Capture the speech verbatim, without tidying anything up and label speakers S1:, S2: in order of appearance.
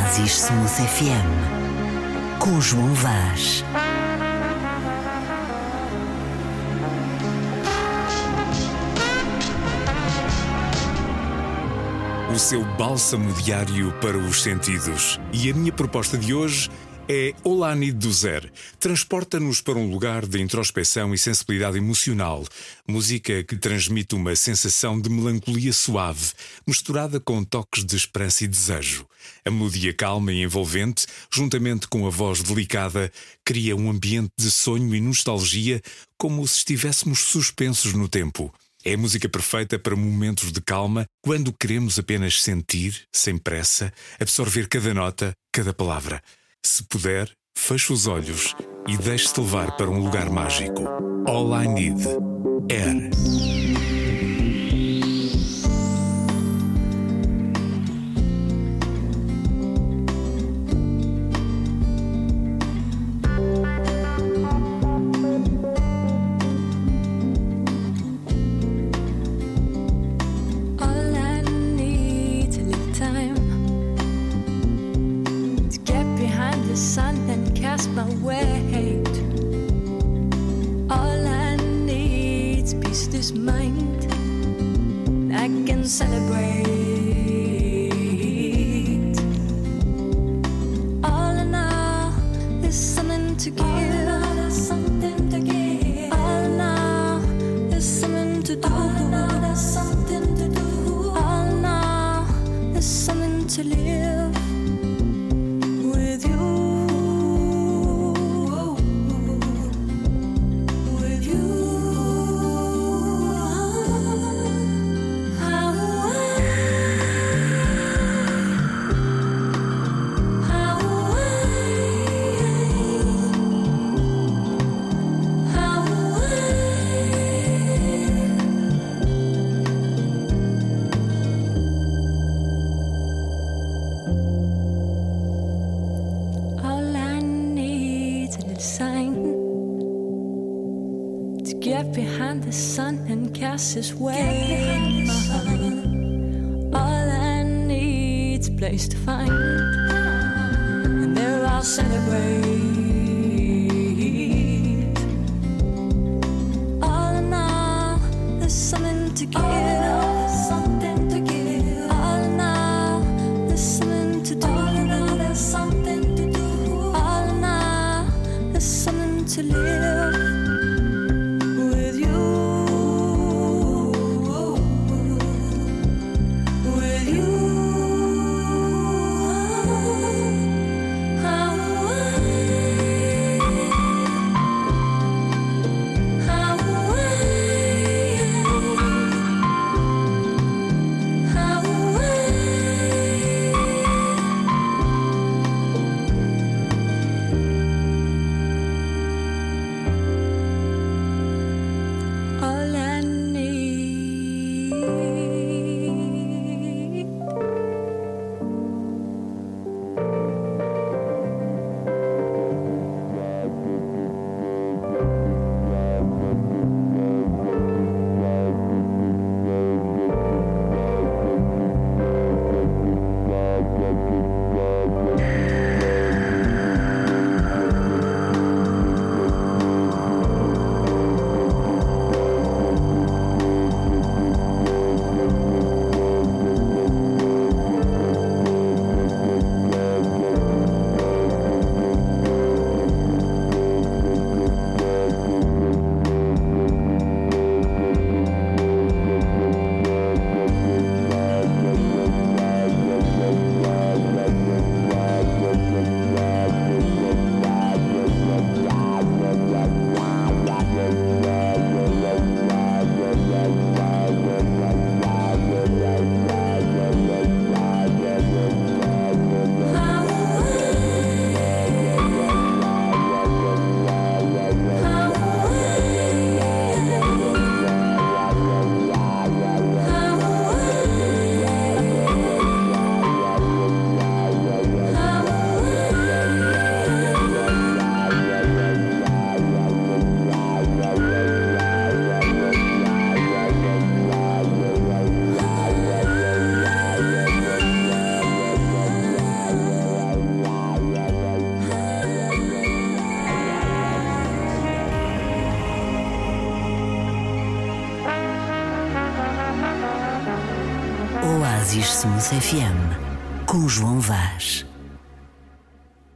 S1: Prozis Smooth F M, com João Vaz.
S2: O seu bálsamo diário para os sentidos. E a minha proposta de hoje é All I Need do Zer. Transporta-nos para um lugar de introspeção e sensibilidade emocional. Música que transmite uma sensação de melancolia suave, misturada com toques de esperança e desejo. A melodia calma e envolvente, juntamente com a voz delicada, cria um ambiente de sonho e nostalgia, como se estivéssemos suspensos no tempo. É a música perfeita para momentos de calma, quando queremos apenas sentir, sem pressa, absorver cada nota, cada palavra. Se puder, feche os olhos e deixe-se levar para um lugar mágico. All I Need, Air.
S3: His way. All I need's a place to find, and there I'll celebrate. All in all, there's something to give. Something to give. All in all, there's something to do. All in all, there's something to do. All in all, there's something to live.
S1: Oasis Smooth F M com João Vaz.